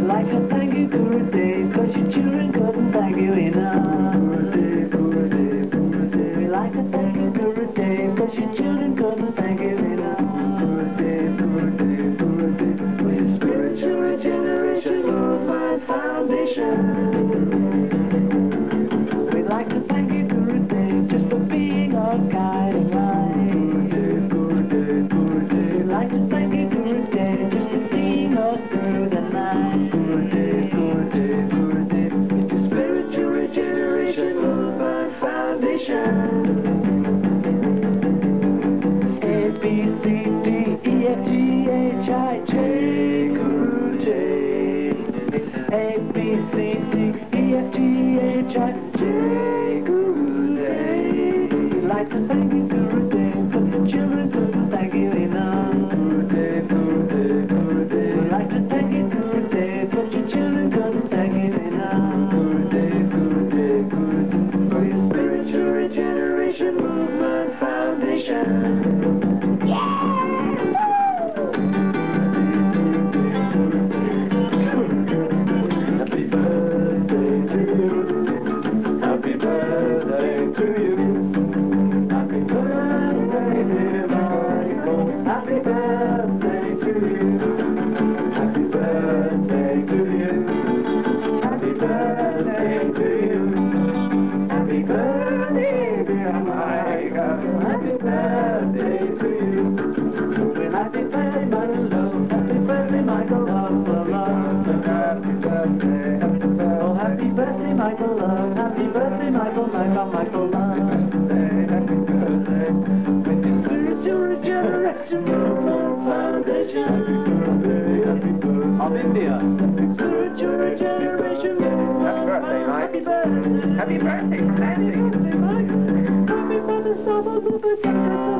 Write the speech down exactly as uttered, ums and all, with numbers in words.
like to thank you, Gurudev, cause your children couldn't thank you enough. Gurudev, Gurudev, Gurudev. We like to thank you, Gurudev, cause your children couldn't thank you enough. Gurudev, Gurudev, Gurudev. For your spiritual regeneration movement foundation. We'd like to thank you, Gurudev, just for being our guiding light. Gurudev, Gurudev, Gurudev. We'd like to thank you, Gurudev, just for seeing us through the night. Gurudev, Gurudev, Gurudev. It's the spiritual regeneration movement foundation. A, B, C, D, E, F, G, H, I, J, Gurudev. A, B, C, D, E, F, G, H, I, J, Gurudev. We'd like to thank you, Gurudev, but the children couldn't thank you enough. Gurudev, Gurudev, Gurudev. We'd like to thank you, Gurudev, but your children couldn't thank you enough. Gurudev, Gurudev, Gurudev. For your spiritual regeneration movement foundation. Yeah! Happy birthday to you. Happy birthday to you. Happy birthday, dear Michael. Happy birthday to you. Happy birthday to you. Happy birthday to you. Happy birthday, dear Michael. Happy birthday to you. Well, happy birthday, Michael, love. Happy birthday, Michael, love, love, love. Happy birthday, happy birthday. Oh, happy birthday, Michael, love. Happy birthday, Michael, Michael, Michael, love. Happy birthday, with the spiritual regeneration movement foundation. Happy birthday, happy birthday. Of India. Spiritual regeneration movement. Happy birthday, Mike. Happy birthday. Happy birthday, Nancy. Happy birthday, Michael. Happy birthday, Michael.